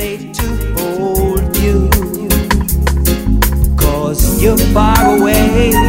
hesitate to hold you, 'cause you're far away.